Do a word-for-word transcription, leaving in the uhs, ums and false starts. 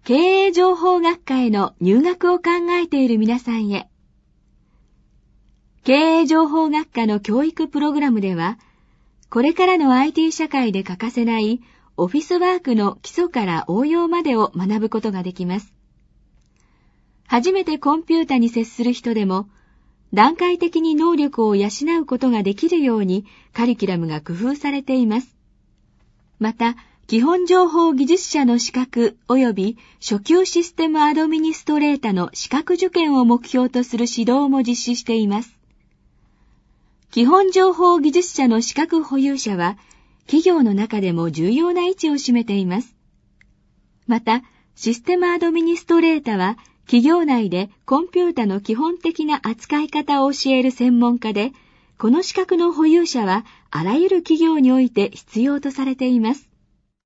経営情報学科への入学を考えている皆さんへ。経営情報学科の教育プログラムでは、これからの アイティー 社会で欠かせないオフィスワークの基礎から応用までを学ぶことができます。初めてコンピュータに接する人でも、段階的に能力を養うことができるようにカリキュラムが工夫されています。また、基本情報技術者の資格及び初級システムアドミニストレータの資格受験を目標とする指導も実施しています。基本情報技術者の資格保有者は、企業の中でも重要な位置を占めています。また、システムアドミニストレータは、企業内でコンピュータの基本的な扱い方を教える専門家で、この資格の保有者は、あらゆる企業において必要とされています。